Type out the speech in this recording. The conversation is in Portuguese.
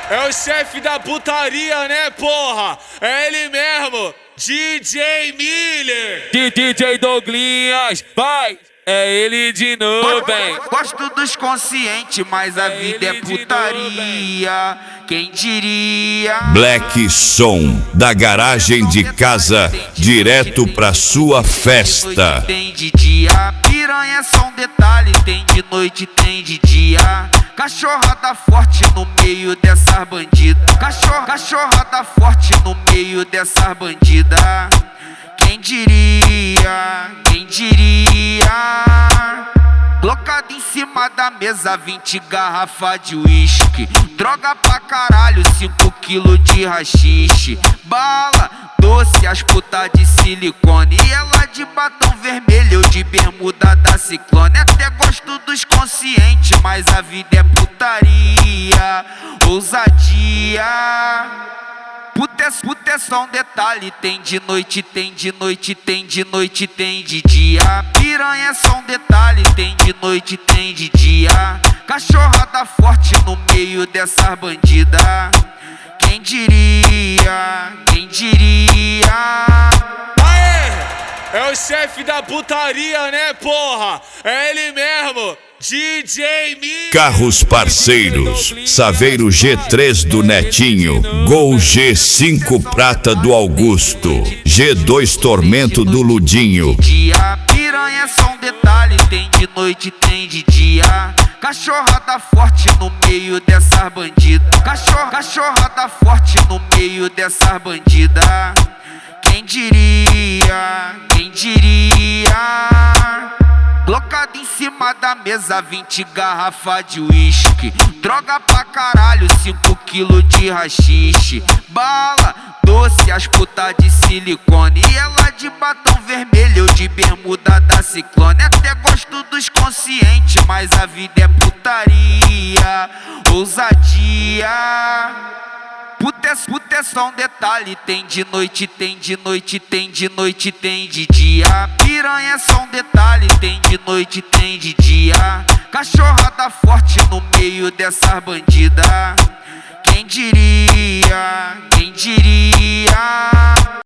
É o chefe da putaria, né, porra? É ele mesmo, DJ Miller. DJ Douglinhas, vai! É ele de novo, hein? Gosto dos conscientes, mas a vida é putaria. Quem diria? Black Som, da garagem de casa, direto pra sua festa. Tem de dia, piranha é só um detalhe. Tem de noite, tem de dia. Cachorrada forte no meio dessas bandidas. Cachorrada forte no meio dessas bandidas. Quem diria? Quem diria? Colocado em cima da mesa 20 garrafa de uísque. Droga pra caralho, 5 quilos de rachixe. Bala, doce, as putas de silicone. E ela de batom vermelho, eu de bermuda da Ciclone. Até gosto dos conscientes, mas a vida é putaria. Ousadia. Puta é só um detalhe. Tem de noite, tem de noite, tem de noite, tem de dia. Piranha é só um detalhe. Tem de noite, tem de dia. Cachorrada forte no meio dessas bandidas. Quem diria? Quem diria? Aê! É o chefe da putaria, né, porra? É ele mesmo, DJ Miller. Carros parceiros, Saveiro G3 do Netinho, Gol G5 Prata do Augusto, G2 Tormento do Ludinho. Dia, piranha é só um detalhe. Tem de noite, tem de dia. Cachorrada forte no meio dessas bandidas. Cachorrada forte no meio dessas bandidas. Quem diria? Quem diria? Colocado em cima da mesa 20 garrafa de uísque. Droga pra caralho, 5 quilos de rachixe. Bala, doce, as putas de silicone. E ela de batom vermelho, eu de bermuda da Ciclone. Até gosto dos conscientes, mas a vida é putaria. Ousadia. Puta é só um detalhe. Tem de noite, tem de noite, tem de noite, tem de dia. Piranha é só um detalhe. Tem de noite, tem de dia. Cachorrada forte no meio dessas bandidas. Quem diria? Quem diria?